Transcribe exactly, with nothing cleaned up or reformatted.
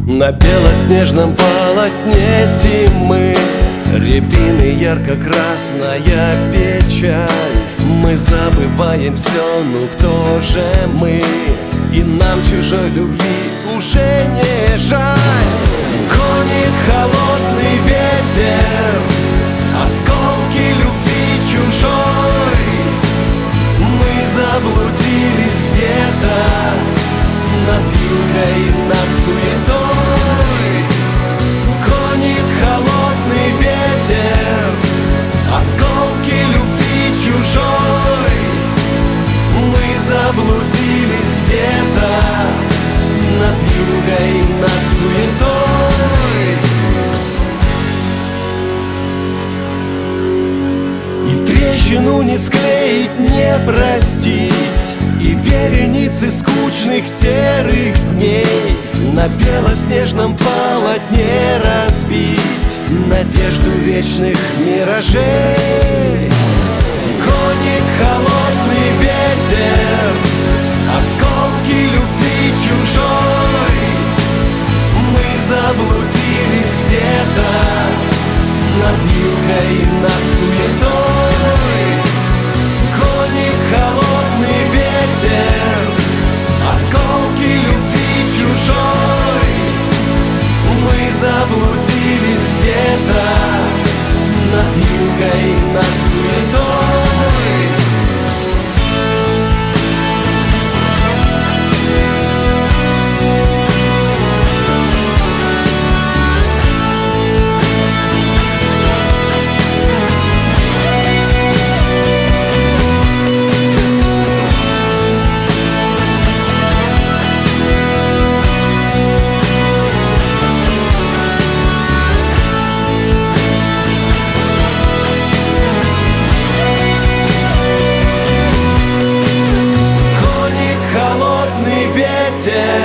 На белоснежном полотне зимы рябины ярко-красная печаль. Мы забываем все, ну кто же мы? И нам чужой любви уже не жаль. Гонит холодный ветер осколки любви чужой. Мы заблудились где-то над вьюгой, над суетой. Гонит холодный ветер осколки любви чужой. Мы заблудились где-то над вьюгой, над суетой. И трещину не склеить, не простить, и вереницы скучных серых дней на белоснежном полотне разбить надежду вечных миражей. Гонит холодный ветер осколки любви чужой. Мы заблудились где-то над вьюгой, над суетой. Гонит холодный ветер осколки любви чужой. Мы заблудились где-то над вьюгой, над суетой. Ветер